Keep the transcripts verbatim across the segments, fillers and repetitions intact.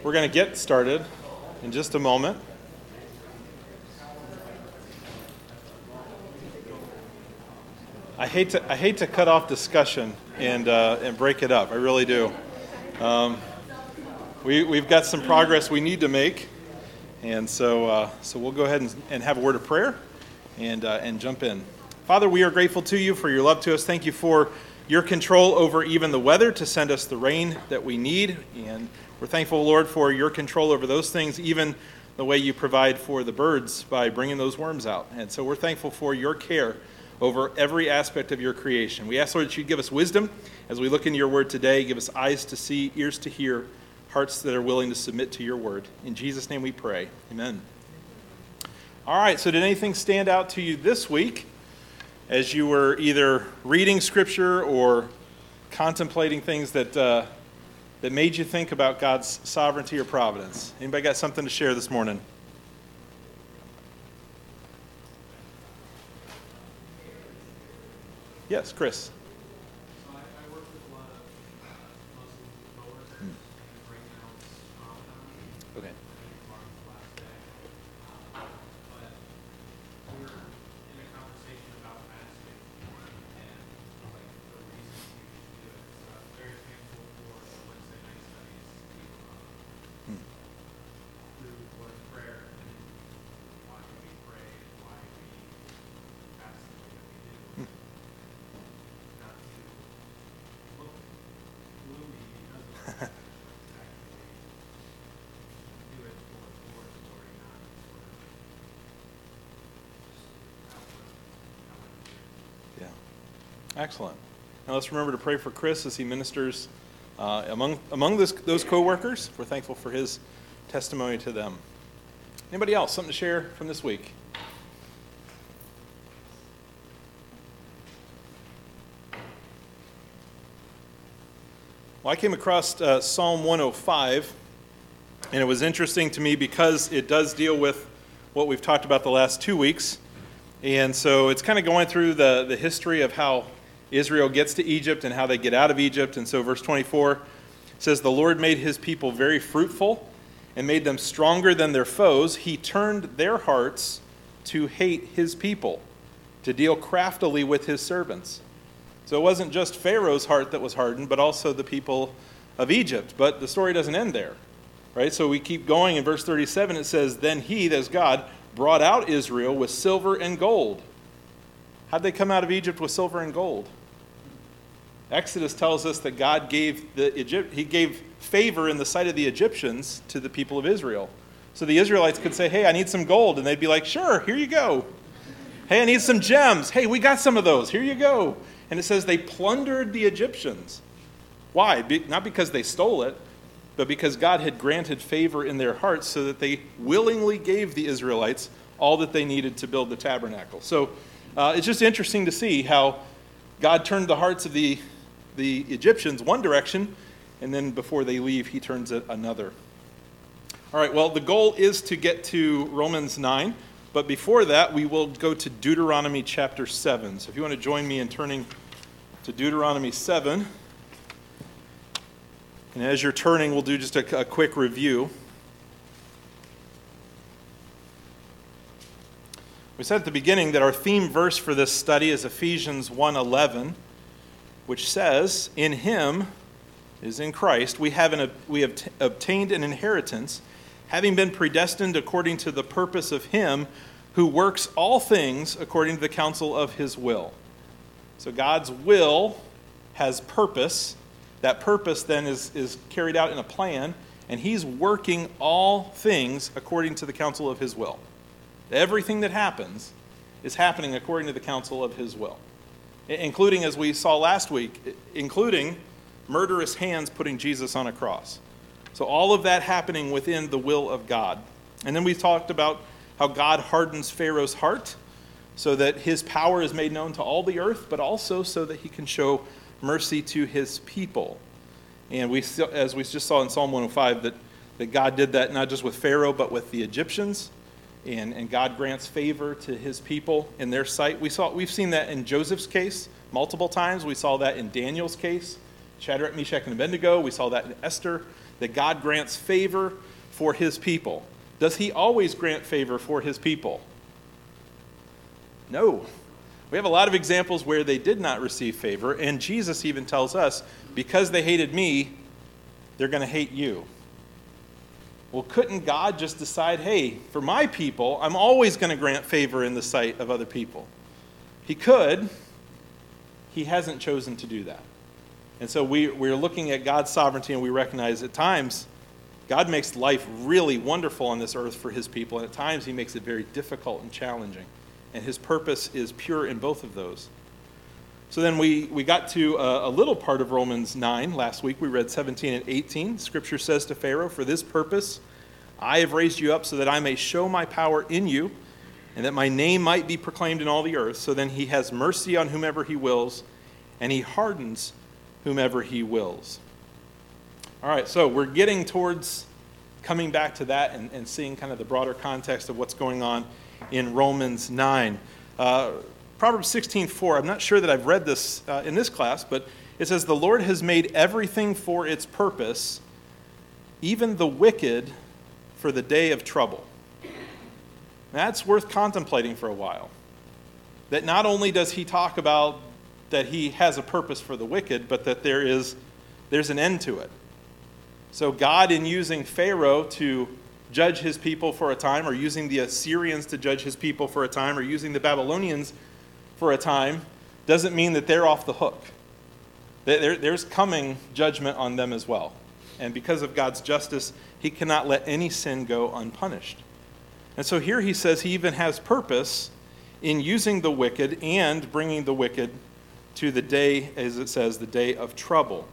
We're going to get started in just a moment. I hate to I hate to cut off discussion and uh, and break it up. I really do. Um, we we've got some progress we need to make, and so uh, so we'll go ahead and, and have a word of prayer, and uh, and jump in. Father, we are grateful to you for your love to us. Thank you for your control over even the weather to send us the rain that we need, and we're thankful, Lord, for your control over those things, even the way you provide for the birds by bringing those worms out. And so we're thankful for your care over every aspect of your creation. We ask, Lord, that you give us wisdom as we look into your word today. Give us eyes to see, ears to hear, hearts that are willing to submit to your word. In Jesus' name we pray. Amen. All right, so did anything stand out to you this week as you were either reading Scripture or contemplating things that uh, that made you think about God's sovereignty or providence? Anybody got something to share this morning? Yes, Chris. So I, I work with a lot of uh, Muslim coworkers, and right now it's Ramadan. Okay. I think tomorrow's the last day. Um, but we're in a conversation about fasting and like the reasons we should do it. So I'm very thankful for the Wednesday night studies to um, through Lord of Prayer and why we pray and why we fast the way that we do. Not to look gloomy because of it, but actually do it for the Lord's glory, not for just outward, outward appearance. Yeah. Excellent. Now let's remember to pray for Chris as he ministers uh, among among this, those co-workers. We're thankful for his testimony to them. Anybody else? Something to share from this week? Well, I came across uh, Psalm one oh five, and it was interesting to me because it does deal with what we've talked about the last two weeks. And so it's kind of going through the, the history of how Israel gets to Egypt and how they get out of Egypt. And so verse twenty-four says, "The Lord made his people very fruitful and made them stronger than their foes. He turned their hearts to hate his people, to deal craftily with his servants." So it wasn't just Pharaoh's heart that was hardened, but also the people of Egypt. But the story doesn't end there, right? So we keep going. In verse thirty-seven, it says, "Then he," that's God, "brought out Israel with silver and gold." How'd they come out of Egypt with silver and gold? Exodus tells us that God gave the Egypt, he gave favor in the sight of the Egyptians to the people of Israel. So the Israelites could say, "Hey, I need some gold." And they'd be like, "Sure, here you go." "Hey, I need some gems." "Hey, we got some of those. Here you go." And it says they plundered the Egyptians. Why? Be- not because they stole it, but because God had granted favor in their hearts so that they willingly gave the Israelites all that they needed to build the tabernacle. So uh, it's just interesting to see how God turned the hearts of the, the Egyptians one direction, and then before they leave, he turns it another. All right, well, the goal is to get to Romans nine. But before that, we will go to Deuteronomy chapter seven. So if you want to join me in turning to Deuteronomy seven. And as you're turning, we'll do just a, a quick review. We said at the beginning that our theme verse for this study is Ephesians one eleven, which says, "In him," is in Christ, "we have, an, we have t- obtained an inheritance, having been predestined according to the purpose of him who works all things according to the counsel of his will." So God's will has purpose. That purpose then is, is carried out in a plan, and he's working all things according to the counsel of his will. Everything that happens is happening according to the counsel of his will, including, as we saw last week, including murderous hands putting Jesus on a cross. So all of that happening within the will of God. And then we talked about how God hardens Pharaoh's heart so that his power is made known to all the earth, but also so that he can show mercy to his people. And we, as we just saw in Psalm one oh five, that, that God did that not just with Pharaoh, but with the Egyptians. And, and God grants favor to his people in their sight. We saw, we've seen that in Joseph's case multiple times. We saw that in Daniel's case, Shadrach, Meshach, and Abednego. We saw that in Esther. that God grants favor for his people. Does he always grant favor for his people? No. We have a lot of examples where they did not receive favor, and Jesus even tells us, because they hated me, they're going to hate you. Well, couldn't God just decide, hey, for my people, I'm always going to grant favor in the sight of other people? He could. He hasn't chosen to do that. And so we, we're looking at God's sovereignty, and we recognize at times God makes life really wonderful on this earth for his people, and at times he makes it very difficult and challenging. And his purpose is pure in both of those. So then we, we got to a, a little part of Romans nine last week. We read seventeen and eighteen. Scripture says to Pharaoh, "For this purpose I have raised you up, so that I may show my power in you, and that my name might be proclaimed in all the earth. So then he has mercy on whomever he wills, and he hardens whomever he wills." All right, so we're getting towards coming back to that and, and seeing kind of the broader context of what's going on in Romans nine. Uh, Proverbs sixteen four, I'm not sure that I've read this uh, in this class, but it says, "The Lord has made everything for its purpose, even the wicked for the day of trouble." That's worth contemplating for a while. That not only does he talk about that he has a purpose for the wicked, but that there is there's an end to it. So God, in using Pharaoh to judge his people for a time, or using the Assyrians to judge his people for a time, or using the Babylonians for a time, doesn't mean that they're off the hook. There, there's coming judgment on them as well. And because of God's justice, he cannot let any sin go unpunished. And so here he says he even has purpose in using the wicked and bringing the wicked to the day, as it says, the day of trouble.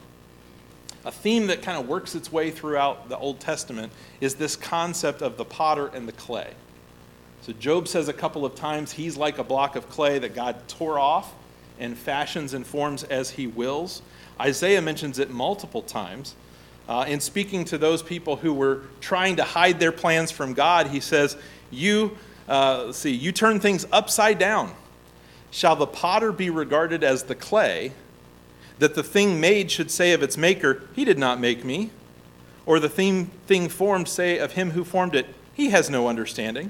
A theme that kind of works its way throughout the Old Testament is this concept of the potter and the clay. So Job says a couple of times he's like a block of clay that God tore off and fashions and forms as he wills. Isaiah mentions it multiple times. Uh, in speaking to those people who were trying to hide their plans from God, he says, you, uh, let's see, you turn things upside down. Shall the potter be regarded as the clay, that the thing made should say of its maker, he did not make me? Or the thing, thing formed say of him who formed it, he has no understanding?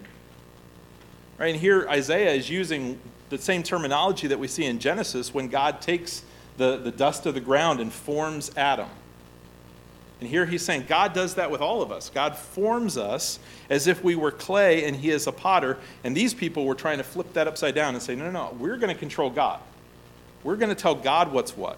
Right, and here Isaiah is using the same terminology that we see in Genesis when God takes the, the dust of the ground and forms Adam. And here he's saying God does that with all of us. God forms us as if we were clay and he is a potter. And these people were trying to flip that upside down and say, no, no, no, we're going to control God. We're going to tell God what's what.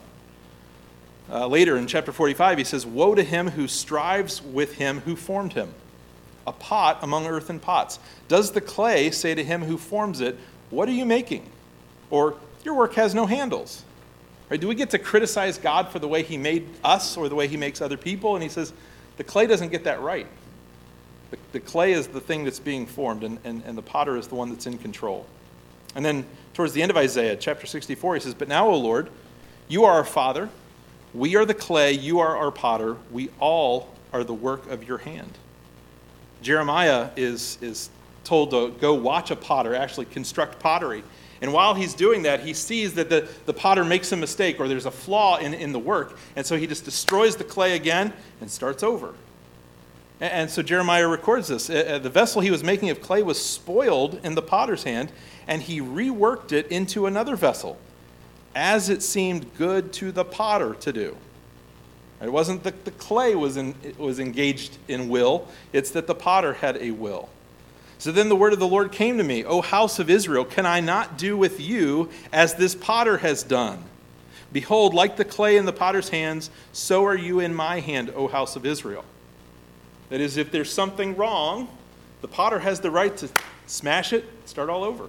Uh, later in chapter forty-five, he says, woe to him who strives with him who formed him, a pot among earthen pots. Does the clay say to him who forms it, what are you making? Or your work has no handles. Right? Do we get to criticize God for the way he made us or the way he makes other people? And he says, the clay doesn't get that right. The, the clay is the thing that's being formed, and, and, and the potter is the one that's in control. And then towards the end of Isaiah, chapter sixty-four, he says, but now, O Lord, you are our Father. We are the clay, you are our potter. We all are the work of your hand. Jeremiah is, is told to go watch a potter actually construct pottery. And while he's doing that, he sees that the, the potter makes a mistake or there's a flaw in, in the work. And so he just destroys the clay again and starts over. And, and so Jeremiah records this. Uh, the vessel he was making of clay was spoiled in the potter's hand, and he reworked it into another vessel, as it seemed good to the potter to do. It wasn't that the clay was, in, was engaged in will, it's that the potter had a will. So then the word of the Lord came to me, O house of Israel, can I not do with you as this potter has done? Behold, like the clay in the potter's hands, so are you in my hand, O house of Israel. That is, if there's something wrong, the potter has the right to smash it, start all over.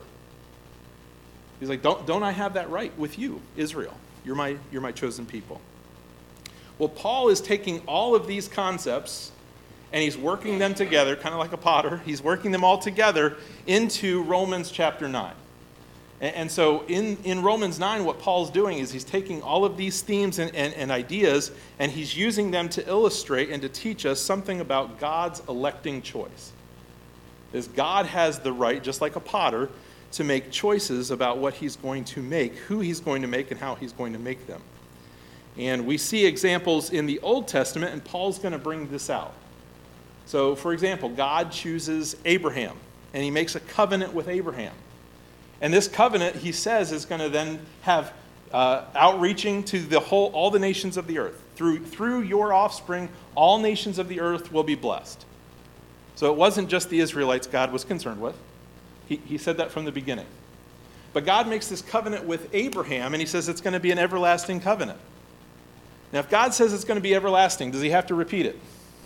He's like, don't, don't I have that right with you, Israel? You're my, you're my chosen people. Well, Paul is taking all of these concepts and he's working them together, kind of like a potter. He's working them all together into Romans chapter nine. And, and so in, in Romans nine, what Paul's doing is he's taking all of these themes and, and, and ideas and he's using them to illustrate and to teach us something about God's electing choice. Is God has the right, just like a potter, to make choices about what he's going to make, who he's going to make, and how he's going to make them. And we see examples in the Old Testament, and Paul's going to bring this out. So, for example, God chooses Abraham, and he makes a covenant with Abraham. And this covenant, he says, is going to then have uh, outreaching to the whole, all the nations of the earth. Through, through your offspring, all nations of the earth will be blessed. So it wasn't just the Israelites God was concerned with. He, he said that from the beginning. But God makes this covenant with Abraham, and he says it's going to be an everlasting covenant. Now, if God says it's going to be everlasting, does he have to repeat it?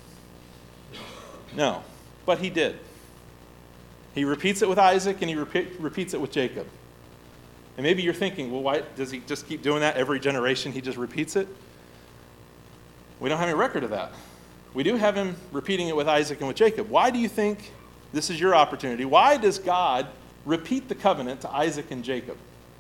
No. But he did. He repeats it with Isaac, and he repeat, repeats it with Jacob. And maybe you're thinking, well, why does he just keep doing that every generation? He just repeats it? We don't have any record of that. We do have him repeating it with Isaac and with Jacob. Why do you think this is your opportunity? Why does God repeat the covenant to Isaac and Jacob?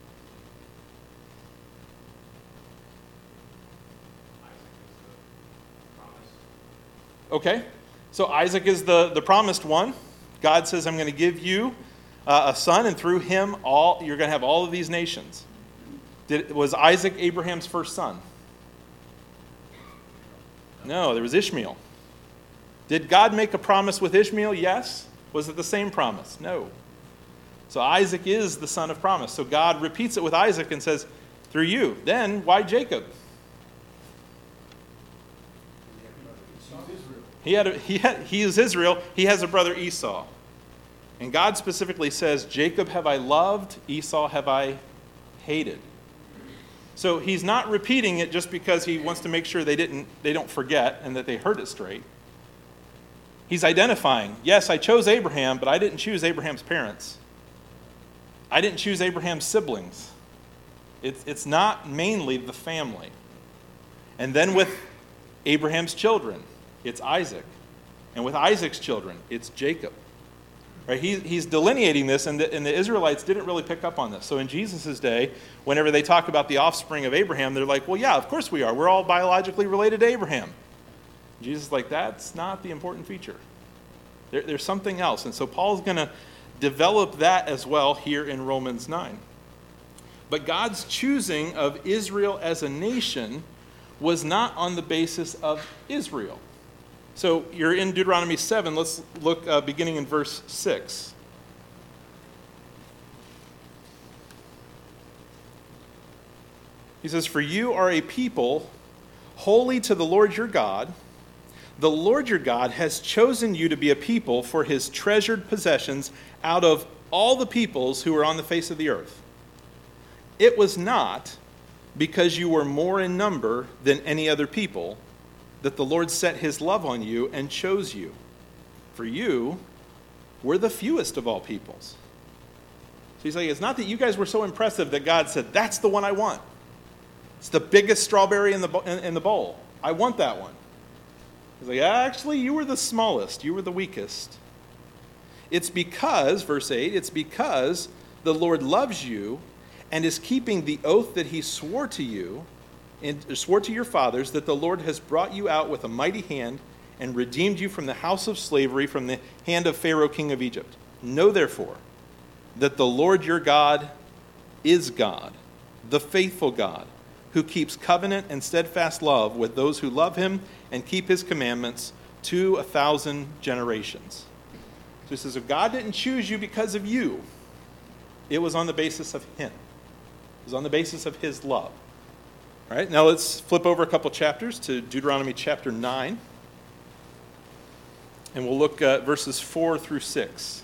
Okay, so Isaac is the, the promised one. God says, I'm going to give you uh, a son, and through him, all you're going to have all of these nations. Did, was Isaac Abraham's first son? No, there was Ishmael. Did God make a promise with Ishmael? Yes. Was it the same promise? No. So Isaac is the son of promise. So God repeats it with Isaac and says, through you. Then, why Jacob? He had, a, he had he is Israel. He has a brother Esau. And God specifically says, Jacob have I loved, Esau have I hated. So he's not repeating it just because he wants to make sure they didn't they don't forget and that they heard it straight. He's identifying, yes, I chose Abraham, but I didn't choose Abraham's parents. I didn't choose Abraham's siblings. It's, it's not mainly the family. And then with Abraham's children, it's Isaac. And with Isaac's children, it's Jacob. Right? He, he's delineating this, and the, and the Israelites didn't really pick up on this. So in Jesus' day, whenever they talk about the offspring of Abraham, they're like, well, yeah, of course we are. We're all biologically related to Abraham. Jesus is like, that's not the important feature. There, there's something else. And so Paul's going to develop that as well here in Romans nine. But God's choosing of Israel as a nation was not on the basis of Israel. So you're in Deuteronomy seven. Let's look uh, beginning in verse six. He says, for you are a people holy to the Lord your God. The Lord your God has chosen you to be a people for his treasured possessions out of all the peoples who are on the face of the earth. It was not because you were more in number than any other people that the Lord set his love on you and chose you. For you were the fewest of all peoples. So he's like, it's not that you guys were so impressive that God said, that's the one I want. It's the biggest strawberry in the, in, in the bowl. I want that one. He's like, actually, you were the smallest. You were the weakest. It's because, verse eight, it's because the Lord loves you and is keeping the oath that he swore to you, and swore to your fathers, that the Lord has brought you out with a mighty hand and redeemed you from the house of slavery, from the hand of Pharaoh, king of Egypt. Know therefore that the Lord your God is God, the faithful God, who keeps covenant and steadfast love with those who love him and keep his commandments to a thousand generations. So he says, if God didn't choose you because of you, it was on the basis of him. It was on the basis of his love. All right, now let's flip over a couple chapters to Deuteronomy chapter nine. And we'll look at verses four through six.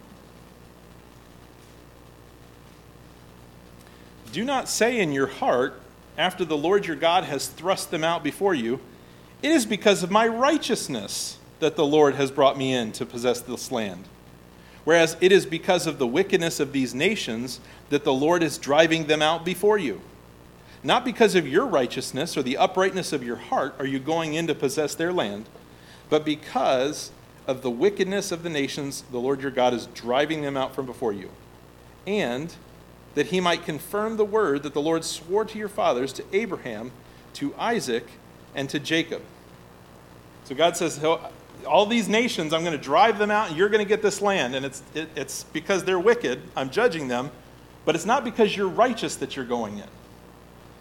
Do not say in your heart, after the Lord your God has thrust them out before you, it is because of my righteousness that the Lord has brought me in to possess this land. Whereas it is because of the wickedness of these nations that the Lord is driving them out before you. Not because of your righteousness or the uprightness of your heart are you going in to possess their land, but because of the wickedness of the nations, the Lord your God is driving them out from before you. And that he might confirm the word that the Lord swore to your fathers, to Abraham, to Isaac, and to Jacob. So God says, all these nations, I'm going to drive them out, and you're going to get this land. And it's, it, it's because they're wicked, I'm judging them, but it's not because you're righteous that you're going in.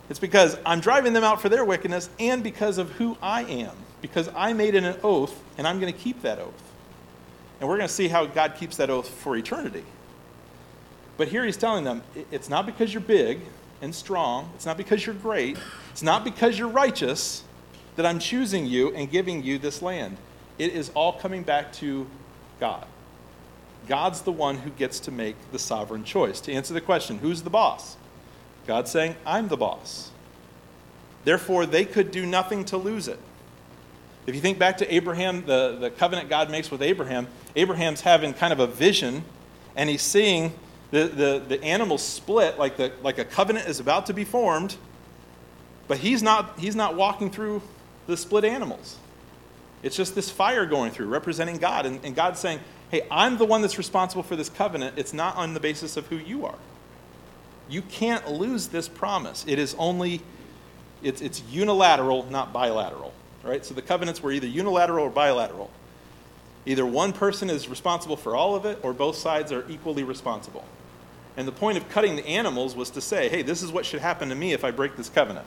It's because I'm driving them out for their wickedness and because of who I am. Because I made an oath, and I'm going to keep that oath. And we're going to see how God keeps that oath for eternity. But here he's telling them, it's not because you're big and strong. It's not because you're great. It's not because you're righteous that I'm choosing you and giving you this land. It is all coming back to God. God's the one who gets to make the sovereign choice. To answer the question, who's the boss? God's saying, I'm the boss. Therefore, they could do nothing to lose it. If you think back to Abraham, the, the covenant God makes with Abraham, Abraham's having kind of a vision, and he's seeing the, the, the animals split, like, the, like a covenant is about to be formed, but he's not, he's not walking through the split animals. It's just this fire going through, representing God. And, and God's saying, hey, I'm the one that's responsible for this covenant. It's not on the basis of who you are. You can't lose this promise. It is only, it's, it's unilateral, not bilateral. Right? So the covenants were either unilateral or bilateral. Either one person is responsible for all of it, or both sides are equally responsible. And the point of cutting the animals was to say, hey, this is what should happen to me if I break this covenant.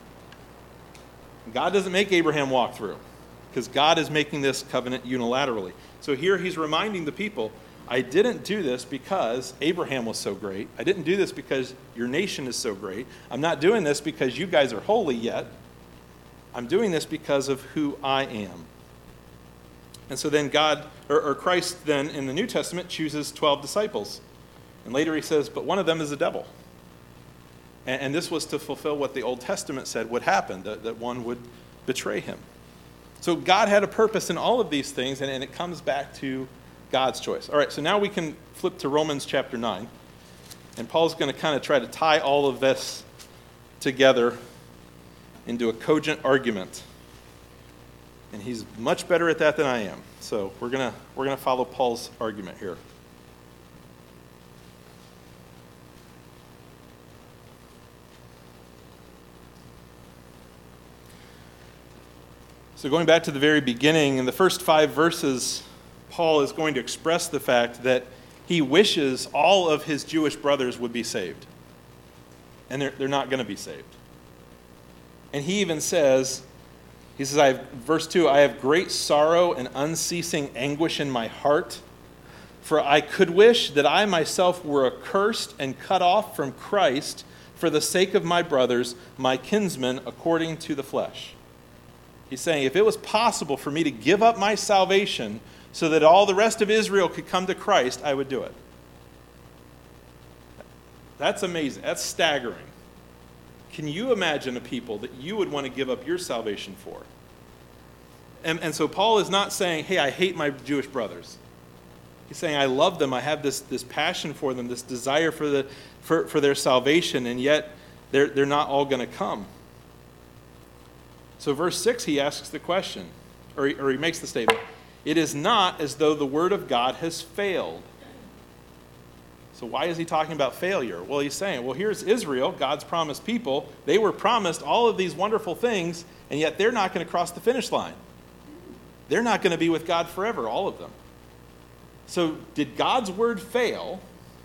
God doesn't make Abraham walk through, because God is making this covenant unilaterally. So here he's reminding the people, I didn't do this because Abraham was so great. I didn't do this because your nation is so great. I'm not doing this because you guys are holy yet. I'm doing this because of who I am. And so then God, or, or Christ then in the New Testament chooses twelve disciples. And later he says, but one of them is a devil. And, and this was to fulfill what the Old Testament said would happen, that, that one would betray him. So God had a purpose in all of these things, and, and it comes back to God's choice. All right, so now we can flip to Romans chapter nine. And Paul's going to kind of try to tie all of this together into a cogent argument. And he's much better at that than I am. So we're going to we're going to follow Paul's argument here. So going back to the very beginning, in the first five verses, Paul is going to express the fact that he wishes all of his Jewish brothers would be saved. And they're, they're not going to be saved. And he even says, he says, I have, verse two, I have great sorrow and unceasing anguish in my heart, for I could wish that I myself were accursed and cut off from Christ for the sake of my brothers, my kinsmen, according to the flesh. He's saying, if it was possible for me to give up my salvation so that all the rest of Israel could come to Christ, I would do it. That's amazing. That's staggering. Can you imagine a people that you would want to give up your salvation for? And, and so Paul is not saying, hey, I hate my Jewish brothers. He's saying, I love them. I have this, this passion for them, this desire for, the, for, for their salvation, and yet they're, they're not all going to come. So verse six, he asks the question, or he, or he makes the statement, it is not as though the word of God has failed. So why is he talking about failure? Well, he's saying, well, here's Israel, God's promised people. They were promised all of these wonderful things, and yet they're not going to cross the finish line. They're not going to be with God forever, all of them. So did God's word fail,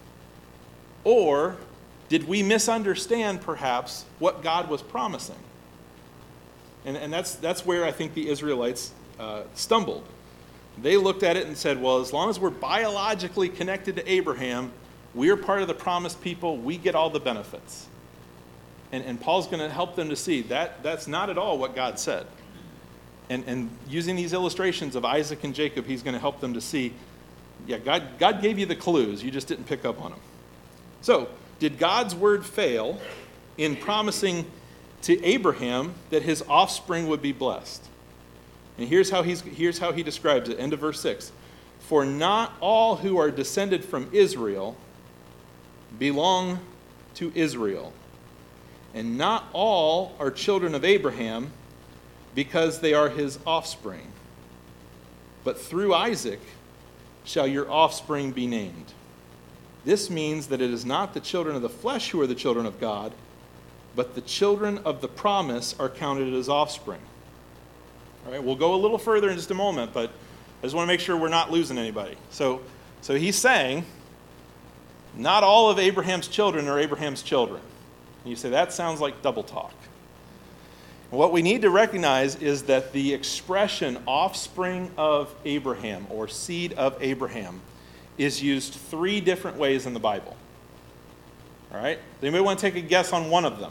or did we misunderstand, perhaps, what God was promising? And, and that's, that's where I think the Israelites uh, stumbled. They looked at it and said, well, as long as we're biologically connected to Abraham, we're part of the promised people, we get all the benefits. And, and Paul's going to help them to see that that's not at all what God said. And, and using these illustrations of Isaac and Jacob, he's going to help them to see, yeah, God, God gave you the clues, you just didn't pick up on them. So, did God's word fail in promising to Abraham that his offspring would be blessed? And here's how, he's, here's how he describes it, end of verse six. For not all who are descended from Israel belong to Israel, and not all are children of Abraham because they are his offspring. But through Isaac shall your offspring be named. This means that it is not the children of the flesh who are the children of God, but the children of the promise are counted as offspring. All right, we'll go a little further in just a moment, but I just want to make sure we're not losing anybody. So, so he's saying, not all of Abraham's children are Abraham's children. And you say, that sounds like double talk. What we need to recognize is that the expression offspring of Abraham or seed of Abraham is used three different ways in the Bible. All right? Does anybody want to take a guess on one of them?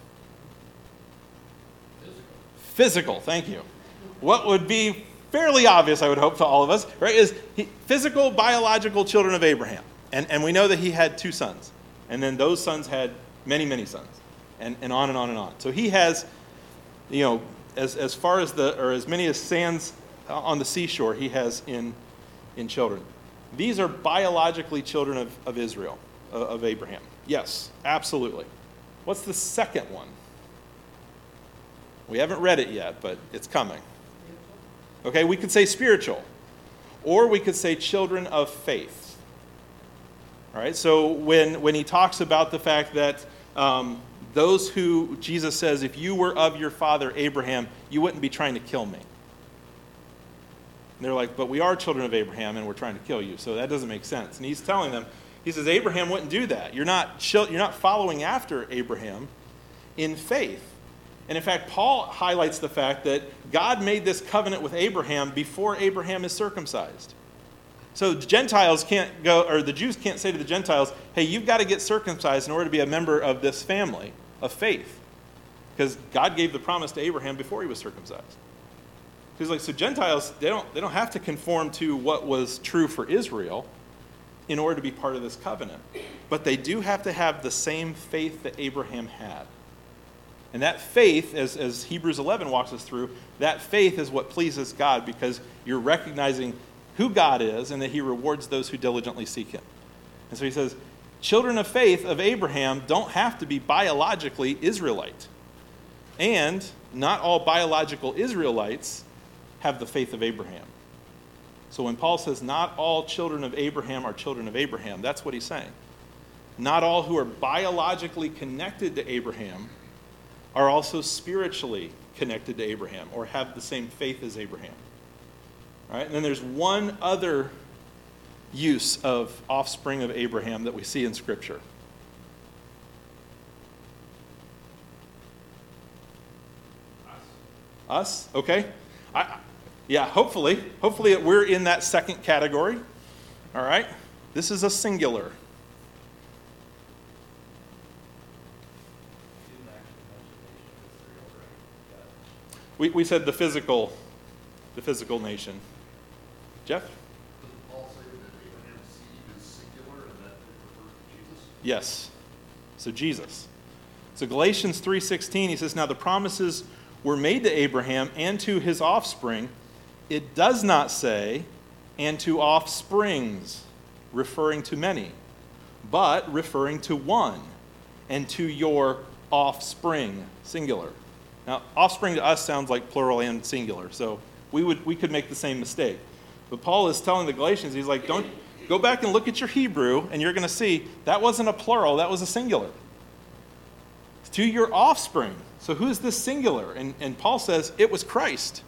Physical. Physical, thank you. What would be fairly obvious, I would hope, to all of us, right, is he, physical, biological children of Abraham. And, and we know that he had two sons. And then those sons had many, many sons. And, and on and on and on. So he has, you know, as, as far as the, or as many as sands on the seashore, he has in, in children. These are biologically children of, of Israel, of, of Abraham. Yes, absolutely. What's the second one? We haven't read it yet, but it's coming. Okay, we could say spiritual. Or we could say children of faith. All right, so when, when he talks about the fact that um, those who, Jesus says, if you were of your father Abraham, you wouldn't be trying to kill me. And they're like, but we are children of Abraham and we're trying to kill you, so that doesn't make sense. And he's telling them, he says, Abraham wouldn't do that. You're not, you're not following after Abraham in faith. And in fact, Paul highlights the fact that God made this covenant with Abraham before Abraham is circumcised. So the Gentiles can't go, or the Jews can't say to the Gentiles, hey, you've got to get circumcised in order to be a member of this family of faith. Because God gave the promise to Abraham before he was circumcised. He's like, so Gentiles, they don't, they don't have to conform to what was true for Israel in order to be part of this covenant. But they do have to have the same faith that Abraham had. And that faith, as, as Hebrews eleven walks us through, that faith is what pleases God because you're recognizing who God is and that he rewards those who diligently seek him. And so he says, children of faith of Abraham don't have to be biologically Israelite. And not all biological Israelites have the faith of Abraham. So when Paul says not all children of Abraham are children of Abraham, that's what he's saying. Not all who are biologically connected to Abraham are also spiritually connected to Abraham or have the same faith as Abraham. All right? And then there's one other use of offspring of Abraham that we see in Scripture. Us? Okay. I, yeah, hopefully. Hopefully we're in that second category. All right? This is a singular. We, we said the physical, the physical nation. Jeff? Does Paul say that Abraham's seed is singular and that it refers to Jesus? Yes. So Jesus. So Galatians three sixteen, he says, now the promises were made to Abraham and to his offspring. It does not say, and to offsprings, referring to many, but referring to one, and to your offspring, singular. Now, offspring to us sounds like plural and singular, so we would we could make the same mistake. But Paul is telling the Galatians, he's like, don't go back and look at your Hebrew, and you're going to see that wasn't a plural, that was a singular. To your offspring. So who is this singular? And, and Paul says it was Christ.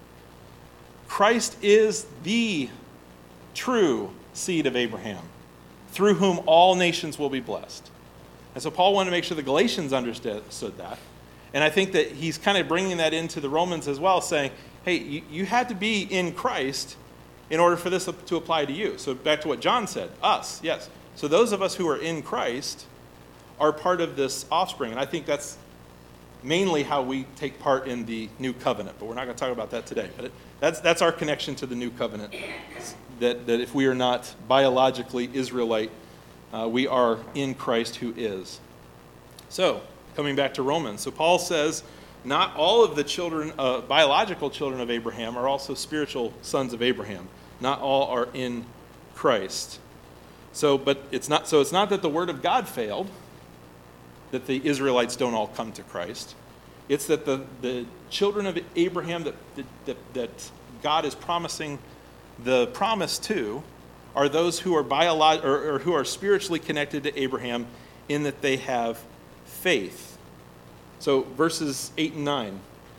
Christ is the true seed of Abraham, through whom all nations will be blessed. And so Paul wanted to make sure the Galatians understood that. And I think that he's kind of bringing that into the Romans as well, saying, hey, you, you had to be in Christ in order for this to apply to you. So back to what John said, us, yes. So those of us who are in Christ are part of this offspring. And I think that's mainly how we take part in the new covenant. But we're not going to talk about that today. But it, that's, that's our connection to the new covenant, that, that if we are not biologically Israelite, uh, we are in Christ who is. So, coming back to Romans. So Paul says, not all of the children, uh, biological children of Abraham are also spiritual sons of Abraham. Not all are in Christ. So, but it's not. So it's not that the word of God failed, that the Israelites don't all come to Christ. It's that the, the children of Abraham that, that, that God is promising the promise to are those who are biolog- or, or who are spiritually connected to Abraham in that they have faith. So verses eight and nine.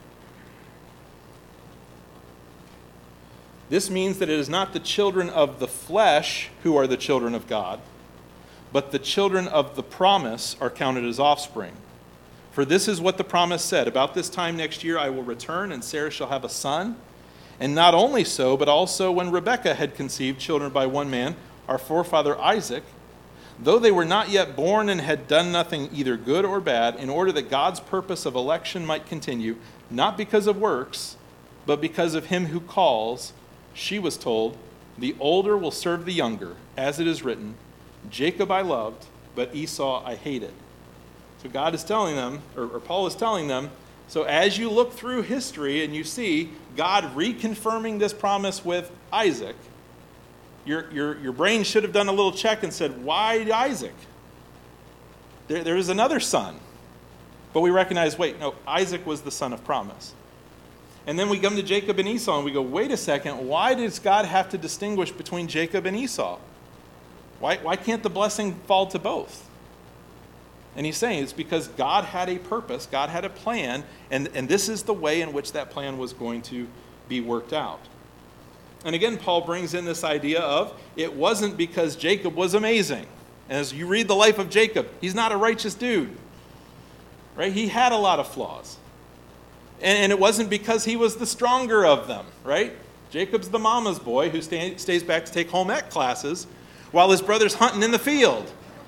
This means that it is not the children of the flesh who are the children of God, but the children of the promise are counted as offspring. For this is what the promise said, about this time next year I will return, and Sarah shall have a son. And not only so, but also when Rebekah had conceived children by one man, our forefather Isaac, though they were not yet born and had done nothing either good or bad, in order that God's purpose of election might continue, not because of works, but because of him who calls, she was told, the older will serve the younger, as it is written, Jacob I loved, but Esau I hated. So God is telling them, or, or Paul is telling them, so as you look through history and you see God reconfirming this promise with Isaac, your, your, your brain should have done a little check and said, why Isaac? There, there is another son. But we recognize, wait, no, Isaac was the son of promise. And then we come to Jacob and Esau and we go, wait a second, why does God have to distinguish between Jacob and Esau? Why, why can't the blessing fall to both? And he's saying it's because God had a purpose, God had a plan, and, and this is the way in which that plan was going to be worked out. And again, Paul brings in this idea of it wasn't because Jacob was amazing. As you read the life of Jacob, he's not a righteous dude. Right? He had a lot of flaws. And, and it wasn't because he was the stronger of them, right? Jacob's the mama's boy who stay, stays back to take home ec classes while his brother's hunting in the field.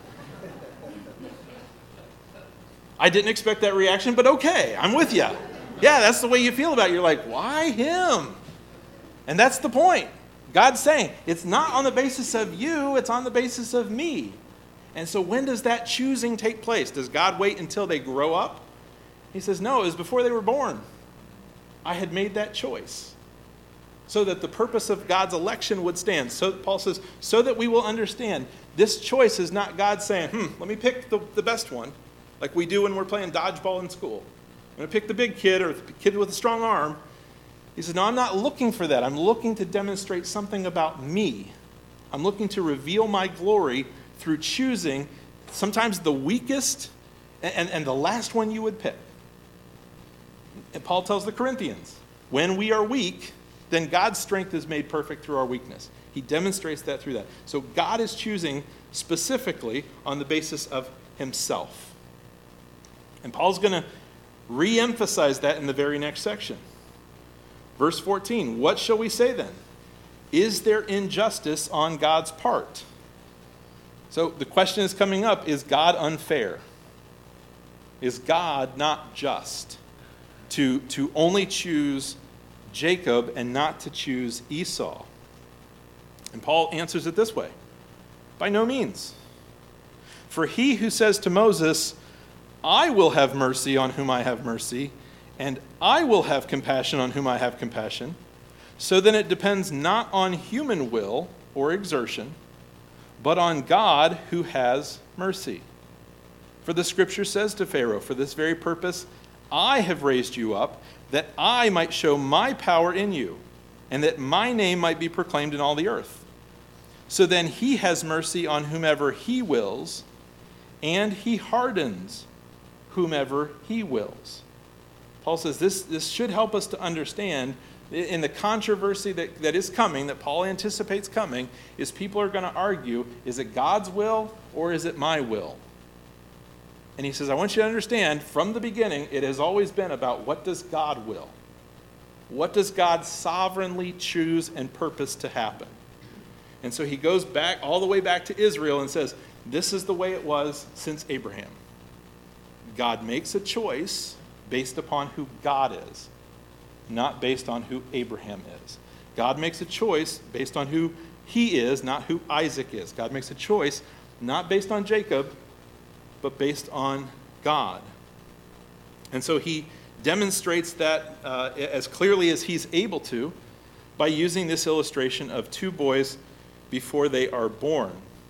I didn't expect that reaction, but okay, I'm with you. Yeah, that's the way you feel about it. You're like, why him? And that's the point. God's saying, it's not on the basis of you, it's on the basis of me. And so when does that choosing take place? Does God wait until they grow up? He says, no, it was before they were born. I had made that choice so that the purpose of God's election would stand. So Paul says, so that we will understand, this choice is not God saying, hmm, let me pick the, the best one, like we do when we're playing dodgeball in school. I'm going to pick the big kid or the kid with a strong arm. He says, no, I'm not looking for that. I'm looking to demonstrate something about me. I'm looking to reveal my glory through choosing sometimes the weakest and, and, and the last one you would pick. And Paul tells the Corinthians, when we are weak, then God's strength is made perfect through our weakness. He demonstrates that through that. So God is choosing specifically on the basis of himself. And Paul's going to re-emphasize that in the very next section. Verse fourteen, what shall we say then? Is there injustice on God's part? So the question is coming up, is God unfair? Is God not just to, to only choose Jacob and not to choose Esau? And Paul answers it this way, by no means. For he who says to Moses, I will have mercy on whom I have mercy, and I will have compassion on whom I have compassion, so then it depends not on human will or exertion, but on God who has mercy. For the scripture says to Pharaoh, for this very purpose I have raised you up, that I might show my power in you, and that my name might be proclaimed in all the earth. So then he has mercy on whomever he wills, and he hardens whomever he wills. Paul says this, this should help us to understand in the controversy that, that is coming, that Paul anticipates coming, is people are going to argue, is it God's will or is it my will? And he says, I want you to understand, from the beginning, it has always been about what does God will? What does God sovereignly choose and purpose to happen? And so he goes back, all the way back to Israel and says, this is the way it was since Abraham. God makes a choice based upon who God is, not based on who Abraham is. God makes a choice based on who he is, not who Isaac is. God makes a choice not based on Jacob, but based on God. And so he demonstrates that uh, as clearly as he's able to by using this illustration of two boys before they are born,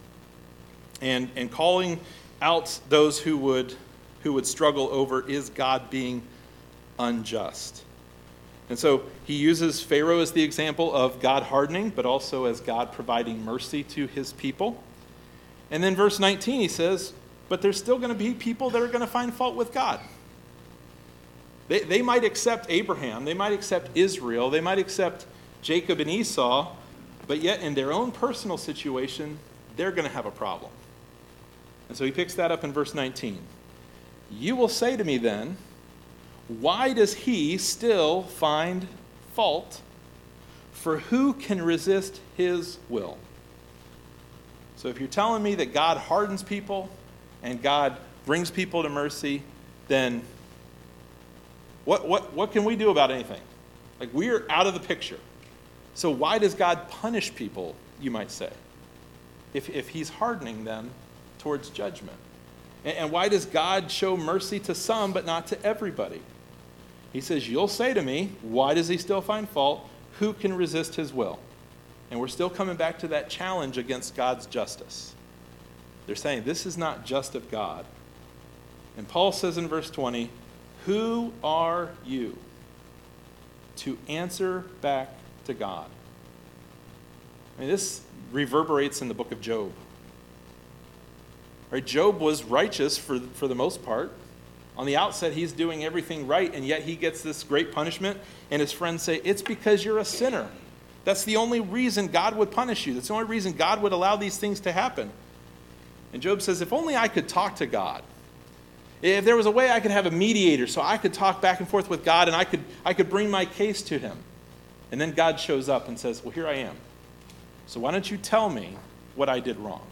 and, and calling out those who would who would struggle over, is God being unjust? And so he uses Pharaoh as the example of God hardening, but also as God providing mercy to his people. And then verse nineteen, he says, but there's still going to be people that are going to find fault with God. They, they might accept Abraham, they might accept Israel, they might accept Jacob and Esau, but yet in their own personal situation, they're going to have a problem. And so he picks that up in verse nineteen. You will say to me then, why does he still find fault? For who can resist his will? So if you're telling me that God hardens people and God brings people to mercy, then what, what, what can we do about anything? Like, we're out of the picture. So why does God punish people, you might say, if, if he's hardening them towards judgment? And, and why does God show mercy to some but not to everybody? He says, you'll say to me, why does he still find fault? Who can resist his will? And we're still coming back to that challenge against God's justice. They're saying this is not just of God. And Paul says in verse twenty, who are you to answer back to God? I mean, this reverberates in the book of Job. Right? Job was righteous for, for the most part. On the outset, he's doing everything right, and yet he gets this great punishment, and his friends say, it's because you're a sinner. That's the only reason God would punish you. That's the only reason God would allow these things to happen. And Job says, if only I could talk to God. If there was a way I could have a mediator so I could talk back and forth with God and I could, I could bring my case to him. And then God shows up and says, well, here I am. So why don't you tell me what I did wrong?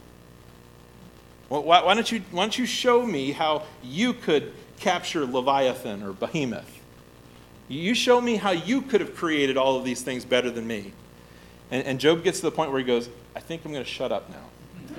Well, why, why, don't you, why don't you show me how you could capture Leviathan or Behemoth? You show me how you could have created all of these things better than me. And, and Job gets to the point where he goes, I think I'm going to shut up now.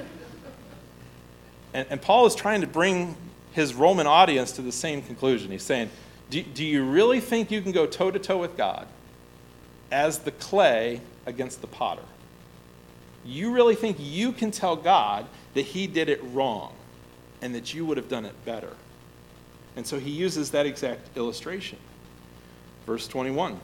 and, and Paul is trying to bring his Roman audience to the same conclusion. He's saying, do, do you really think you can go toe-to-toe with God as the clay against the potter? You really think you can tell God that he did it wrong and that you would have done it better? And so he uses that exact illustration. Verse twenty-one.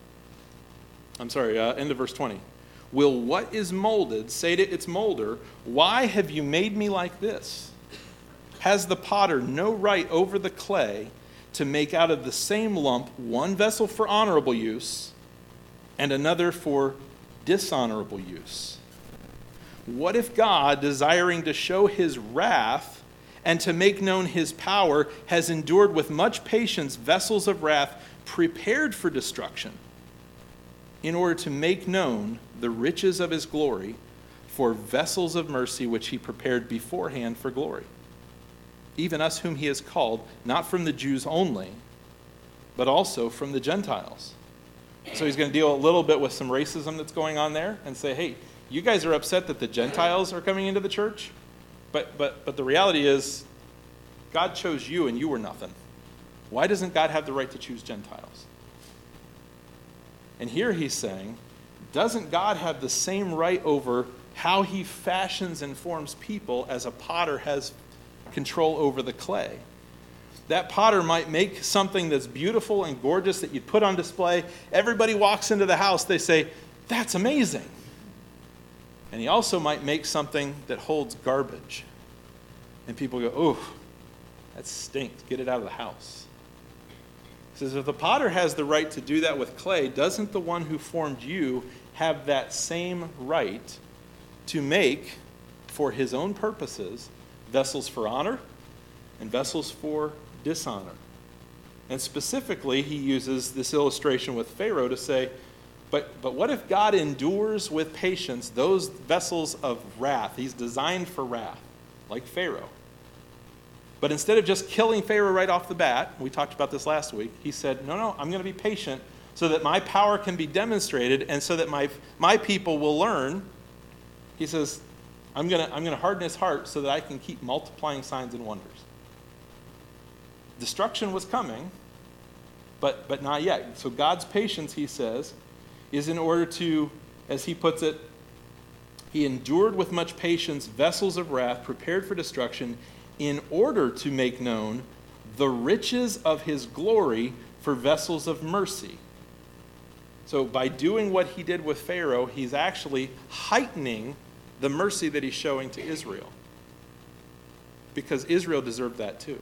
I'm sorry, uh, end of verse twenty. Will what is molded say to its molder, why have you made me like this? Has the potter no right over the clay to make out of the same lump one vessel for honorable use and another for dishonorable use? What if God, desiring to show his wrath and to make known his power, has endured with much patience vessels of wrath prepared for destruction, in order to make known the riches of his glory for vessels of mercy which he prepared beforehand for glory? Even us whom he has called, not from the Jews only, but also from the Gentiles. So he's going to deal a little bit with some racism that's going on there and say, hey, you guys are upset that the Gentiles are coming into the church, but but but the reality is God chose you and you were nothing. Why doesn't God have the right to choose Gentiles? And here he's saying, doesn't God have the same right over how he fashions and forms people as a potter has control over the clay? That potter might make something that's beautiful and gorgeous that you'd put on display. Everybody walks into the house, they say, that's amazing. And he also might make something that holds garbage. And people go, oh, that stinks. Get it out of the house. He says, if the potter has the right to do that with clay, doesn't the one who formed you have that same right to make, for his own purposes, vessels for honor and vessels for dishonor? And specifically, he uses this illustration with Pharaoh to say, but, but what if God endures with patience those vessels of wrath? He's designed for wrath, like Pharaoh. But instead of just killing Pharaoh right off the bat, we talked about this last week, he said, no, no, I'm going to be patient so that my power can be demonstrated and so that my, my people will learn. He says, I'm going to I'm going to harden his heart so that I can keep multiplying signs and wonders. Destruction was coming, but, but not yet. So God's patience, he says, is in order to, as he puts it, he endured with much patience vessels of wrath prepared for destruction in order to make known the riches of his glory for vessels of mercy. So by doing what he did with Pharaoh, he's actually heightening the mercy that he's showing to Israel. Because Israel deserved that too.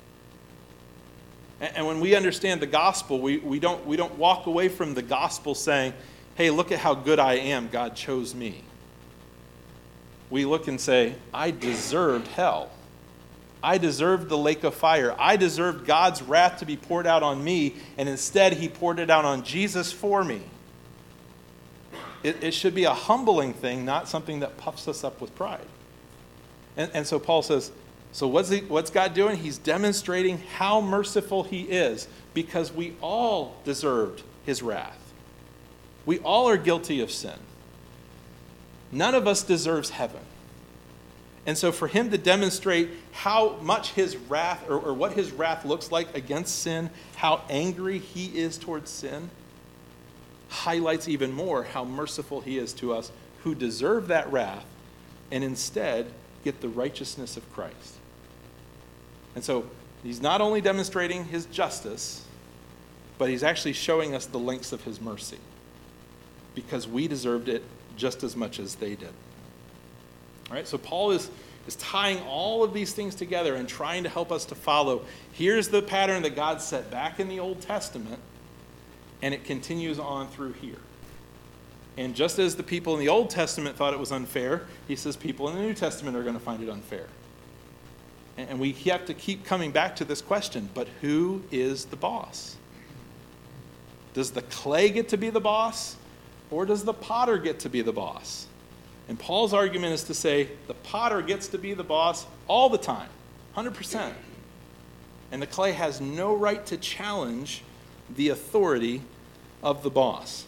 And when we understand the gospel, we, we, don't, we don't walk away from the gospel saying, hey, look at how good I am, God chose me. We look and say, I deserved hell. I deserved the lake of fire. I deserved God's wrath to be poured out on me, and instead he poured it out on Jesus for me. It, it should be a humbling thing, not something that puffs us up with pride. And, and so Paul says, so what's, he, what's God doing? He's demonstrating how merciful he is, because we all deserved his wrath. We all are guilty of sin. None of us deserves heaven. And so for him to demonstrate how much his wrath, or, or what his wrath looks like against sin, how angry he is towards sin, highlights even more how merciful he is to us who deserve that wrath and instead get the righteousness of Christ. And so he's not only demonstrating his justice, but he's actually showing us the lengths of his mercy, because we deserved it just as much as they did. All right, so Paul is, is tying all of these things together and trying to help us to follow. Here's the pattern that God set back in the Old Testament, and it continues on through here. And just as the people in the Old Testament thought it was unfair, he says people in the New Testament are going to find it unfair. And, and we have to keep coming back to this question, but who is the boss? Does the clay get to be the boss, or does the potter get to be the boss? And Paul's argument is to say the potter gets to be the boss all the time, one hundred percent. And the clay has no right to challenge the authority of the boss.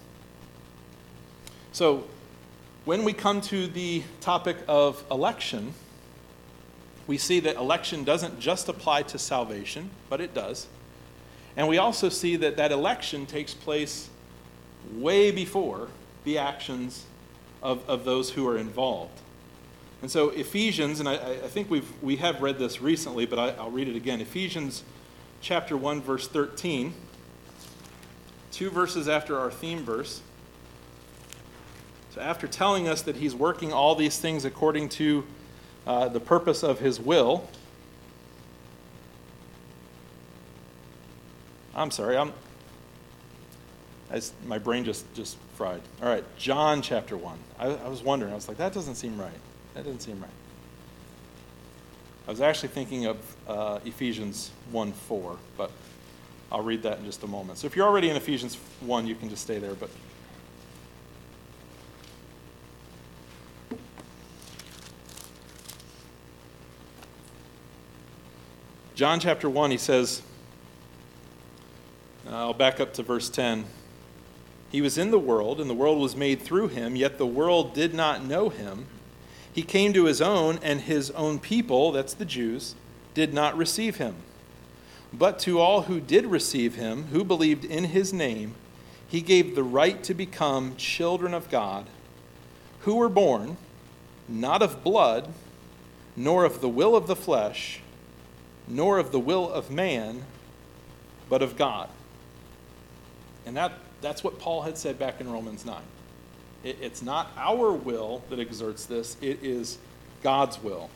So when we come to the topic of election, we see that election doesn't just apply to salvation, but it does. And we also see that that election takes place way before the actions of, of those who are involved. And so Ephesians, and I, I think we've, we have read this recently, but I, I'll read it again. Ephesians chapter one, verse thirteen, two verses after our theme verse. So after telling us that he's working all these things according to uh, the purpose of his will, I'm sorry, I'm, I, my brain just, just fried. All right, John chapter one. I, I was wondering, I was like, that doesn't seem right. That doesn't seem right. I was actually thinking of uh, Ephesians one four, but I'll read that in just a moment. So if you're already in Ephesians one, you can just stay there. But John chapter one, he says, I'll back up to verse ten. He was in the world, and the world was made through him, yet the world did not know him. He came to his own, and his own people, that's the Jews, did not receive him. But to all who did receive him, who believed in his name, he gave the right to become children of God, who were born not of blood, nor of the will of the flesh, nor of the will of man, but of God. And that, that's what Paul had said back in Romans nine. It, it's not our will that exerts this, it is God's will.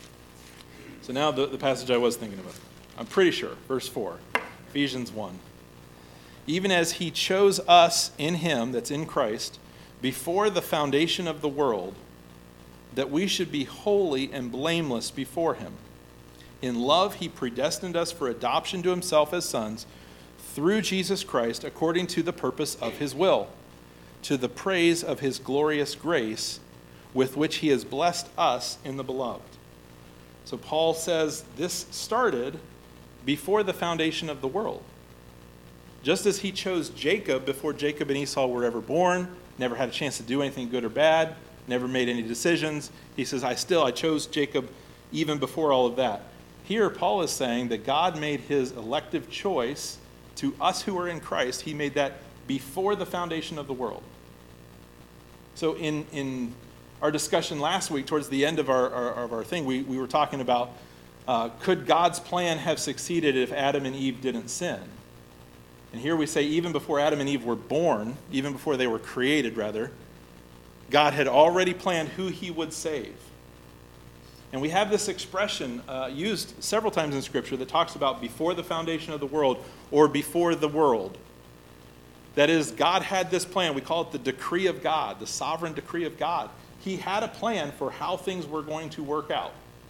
So now the, the passage I was thinking about. I'm pretty sure, verse four, Ephesians one. Even as he chose us in him, that's in Christ, before the foundation of the world, that we should be holy and blameless before him. In love he predestined us for adoption to himself as sons, through Jesus Christ, according to the purpose of his will, to the praise of his glorious grace, with which he has blessed us in the beloved. So Paul says this started before the foundation of the world. Just as he chose Jacob before Jacob and Esau were ever born, never had a chance to do anything good or bad, never made any decisions, he says, I still, I chose Jacob even before all of that. Here, Paul is saying that God made his elective choice to us who are in Christ. He made that before the foundation of the world. So in, in our discussion last week, towards the end of our, our, of our thing, we, we were talking about, uh, could God's plan have succeeded if Adam and Eve didn't sin? And here we say, even before Adam and Eve were born, even before they were created, rather, God had already planned who he would save. And we have this expression uh, used several times in Scripture that talks about before the foundation of the world or before the world. That is, God had this plan. We call it the decree of God, the sovereign decree of God. He had a plan for how things were going to work out.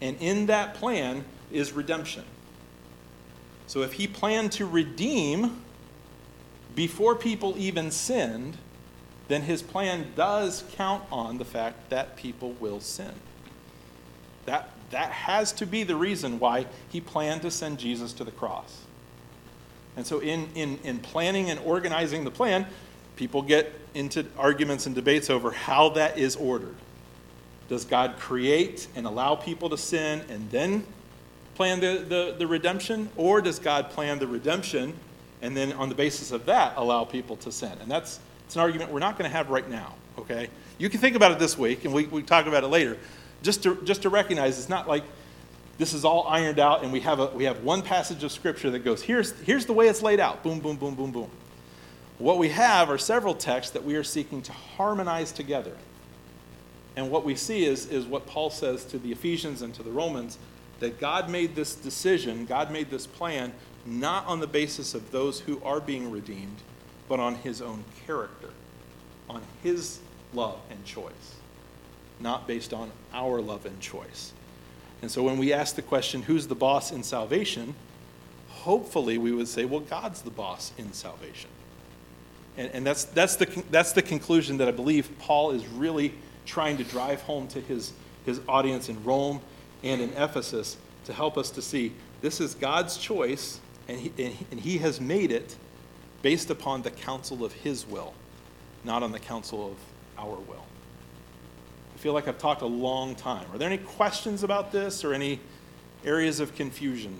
And in that plan is redemption. So if he planned to redeem before people even sinned, then his plan does count on the fact that people will sin. That, that has to be the reason why he planned to send Jesus to the cross. And so in, in, in planning and organizing the plan, people get into arguments and debates over how that is ordered. Does God create and allow people to sin and then plan the, the, the redemption? Or does God plan the redemption and then on the basis of that allow people to sin? And that's it's an argument we're not going to have right now, okay? You can think about it this week, and we, we talk about it later. Just to, just to recognize it's not like this is all ironed out and we have, a, we have one passage of Scripture that goes, here's, here's the way it's laid out. Boom, boom, boom, boom, boom. What we have are several texts that we are seeking to harmonize together. And what we see is, is what Paul says to the Ephesians and to the Romans, that God made this decision, God made this plan, not on the basis of those who are being redeemed, but on his own character, on his love and choice, not based on our love and choice. And so when we ask the question, who's the boss in salvation, hopefully we would say, well, God's the boss in salvation. And, and that's, that's, the, that's the conclusion that I believe Paul is really trying to drive home to his, his audience in Rome and in Ephesus to help us to see this is God's choice, and he, and he, and he has made it based upon the counsel of his will, not on the counsel of our will. I feel like I've talked a long time. Are there any questions about this or any areas of confusion?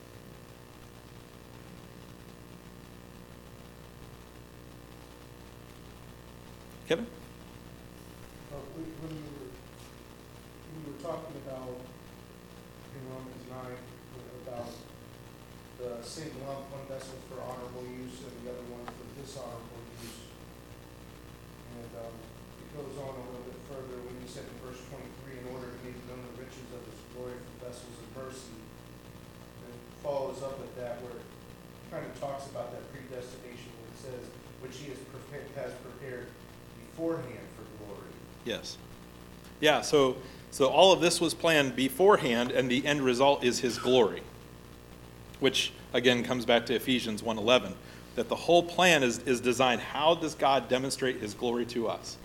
Kevin? Uh, when when you were, when you were talking about in Romans nine, about the same lump, one vessel for honorable use and the other one for dishonorable use. And um, it goes on a little bit further when you said in verse twenty-three, in order to make known the riches of his glory for vessels of mercy. And it follows up at that where it kind of talks about that predestination when it says, which he has prepared, has prepared beforehand for glory. Yes. Yeah, so so all of this was planned beforehand, and the end result is his glory, which, again, comes back to Ephesians one eleven, that the whole plan is, is designed, how does God demonstrate his glory to us?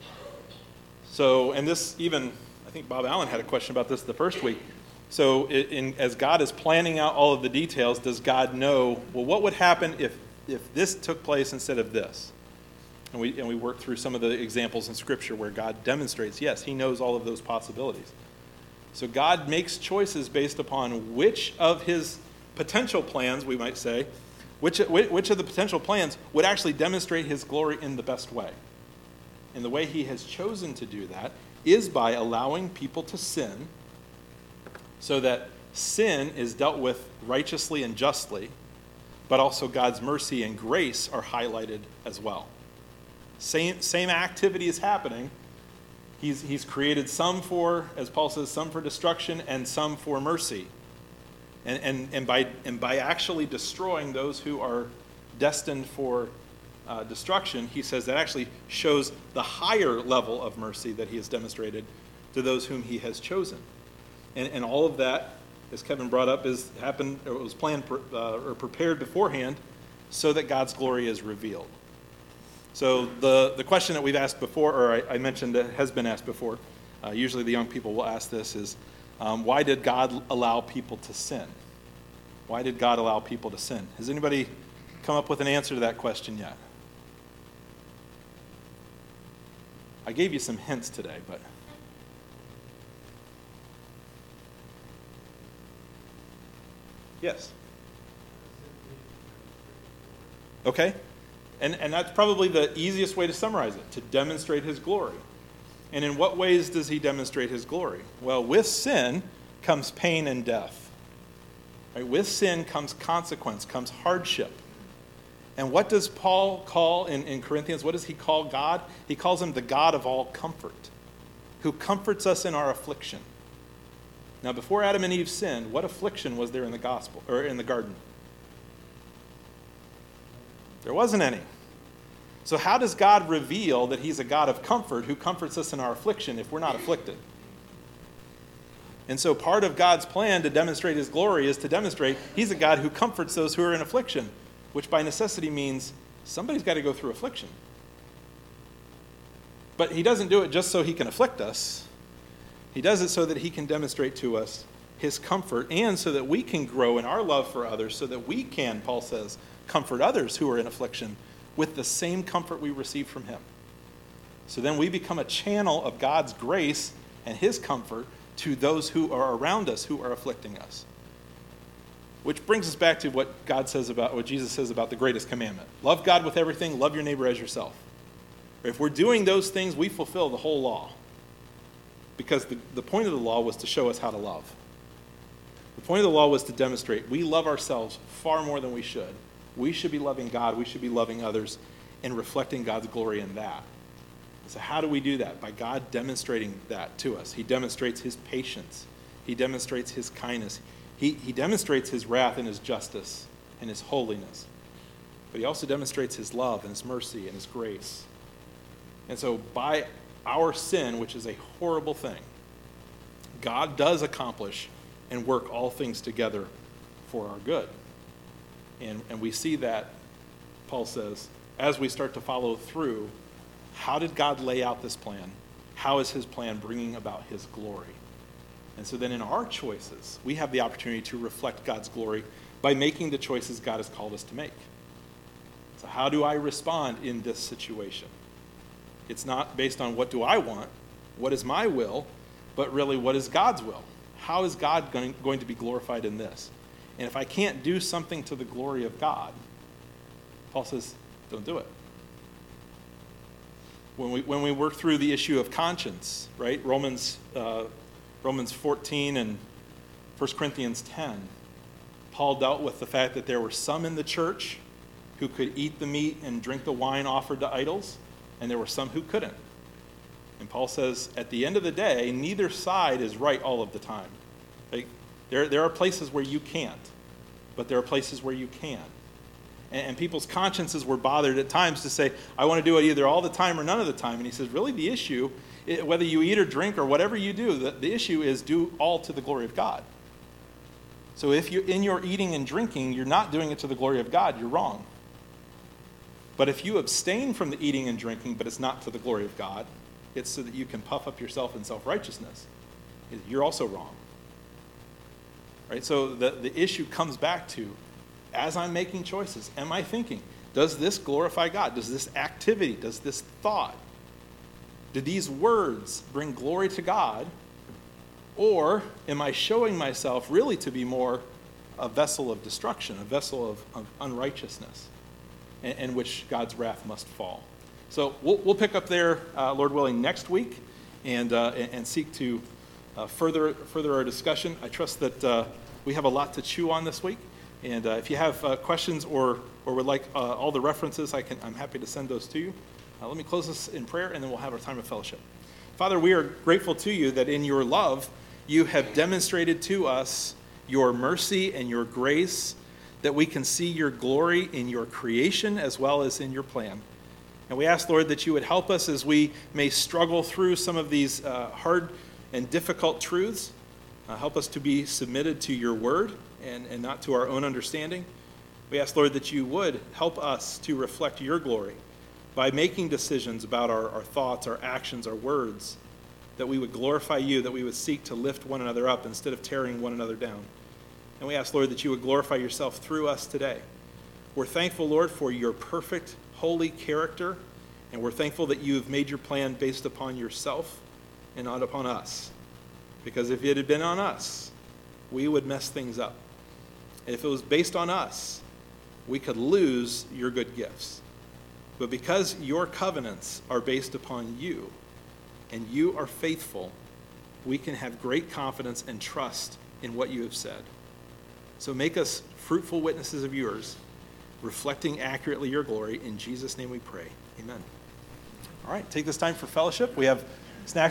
So, and this even, I think Bob Allen had a question about this the first week. So in, in, as God is planning out all of the details, does God know, well, what would happen if, if this took place instead of this? And we, and we worked through some of the examples in Scripture where God demonstrates, yes, he knows all of those possibilities. So God makes choices based upon which of his potential plans, we might say, which, which of the potential plans would actually demonstrate his glory in the best way. And the way he has chosen to do that is by allowing people to sin so that sin is dealt with righteously and justly, but also God's mercy and grace are highlighted as well. Same, same activity is happening. He's, he's created some for, as Paul says, some for destruction and some for mercy. And, and, and, by, and by actually destroying those who are destined for uh, destruction, he says that actually shows the higher level of mercy that he has demonstrated to those whom he has chosen. And, and all of that, as Kevin brought up, is happened or was planned uh, or prepared beforehand so that God's glory is revealed. So the, the question that we've asked before, or I, I mentioned that has been asked before, uh, usually the young people will ask this, is um, why did God allow people to sin? Why did God allow people to sin? Has anybody come up with an answer to that question yet? I gave you some hints today, but... Yes? Okay. And, and that's probably the easiest way to summarize it, to demonstrate his glory. And in what ways does he demonstrate his glory? Well, with sin comes pain and death. Right? With sin comes consequence, comes hardship. And what does Paul call in, in Corinthians? What does he call God? He calls him the God of all comfort, who comforts us in our affliction. Now, before Adam and Eve sinned, what affliction was there in the gospel or in the garden? There wasn't any. So how does God reveal that he's a God of comfort who comforts us in our affliction if we're not afflicted? And so part of God's plan to demonstrate his glory is to demonstrate he's a God who comforts those who are in affliction, which by necessity means somebody's got to go through affliction. But he doesn't do it just so he can afflict us. He does it so that he can demonstrate to us his comfort and so that we can grow in our love for others, so that we can, Paul says, comfort others who are in affliction with the same comfort we receive from him. So then we become a channel of God's grace and his comfort to those who are around us, who are afflicting us. Which brings us back to what God says about, what Jesus says about the greatest commandment. Love God with everything, love your neighbor as yourself. If we're doing those things, we fulfill the whole law. Because the, the point of the law was to show us how to love. The point of the law was to demonstrate we love ourselves far more than we should. We should be loving God, we should be loving others, and reflecting God's glory in that. So how do we do that? By God demonstrating that to us. He demonstrates his patience. He demonstrates his kindness. He, he demonstrates his wrath and his justice and his holiness. But he also demonstrates his love and his mercy and his grace. And so by our sin, which is a horrible thing, God does accomplish and work all things together for our good. And, and we see that, Paul says, as we start to follow through. How did God lay out this plan? How is his plan bringing about his glory? And so then in our choices, we have the opportunity to reflect God's glory by making the choices God has called us to make. So how do I respond in this situation? It's not based on what do I want, what is my will, but really what is God's will? How is God going, going to be glorified in this? And if I can't do something to the glory of God, Paul says, don't do it. When we, when we work through the issue of conscience, right? Romans, uh, Romans fourteen and First Corinthians ten, Paul dealt with the fact that there were some in the church who could eat the meat and drink the wine offered to idols, and there were some who couldn't. And Paul says, at the end of the day, neither side is right all of the time. Like, there, there are places where you can't, but there are places where you can. And people's consciences were bothered at times to say, I want to do it either all the time or none of the time. And he says, really the issue, whether you eat or drink or whatever you do, the, the issue is do all to the glory of God. So if you're in your eating and drinking, you're not doing it to the glory of God, you're wrong. But if you abstain from the eating and drinking, but it's not to the glory of God, it's so that you can puff up yourself in self-righteousness, you're also wrong. Right? So the, the issue comes back to, as I'm making choices, am I thinking, does this glorify God? Does this activity, does this thought, do these words bring glory to God? Or am I showing myself really to be more a vessel of destruction, a vessel of, of unrighteousness, in, in which God's wrath must fall? So we'll, we'll pick up there, uh, Lord willing, next week and, uh, and, and seek to uh, further, further our discussion. I trust that uh, we have a lot to chew on this week. And uh, if you have uh, questions or, or would like uh, all the references, I can, I'm happy to send those to you. Uh, let me close this in prayer, and then we'll have our time of fellowship. Father, we are grateful to you that in your love, you have demonstrated to us your mercy and your grace, that we can see your glory in your creation as well as in your plan. And we ask, Lord, that you would help us as we may struggle through some of these uh, hard and difficult truths. Uh, help us to be submitted to your word and, and not to our own understanding. We ask, Lord, that you would help us to reflect your glory by making decisions about our, our thoughts, our actions, our words, that we would glorify you, that we would seek to lift one another up instead of tearing one another down. And we ask, Lord, that you would glorify yourself through us today. We're thankful, Lord, for your perfect, holy character, and we're thankful that you have made your plan based upon yourself and not upon us. Because if it had been on us, we would mess things up. And if it was based on us, we could lose your good gifts. But because your covenants are based upon you, and you are faithful, we can have great confidence and trust in what you have said. So make us fruitful witnesses of yours, reflecting accurately your glory. In Jesus' name we pray. Amen. All right, take this time for fellowship. We have snacks.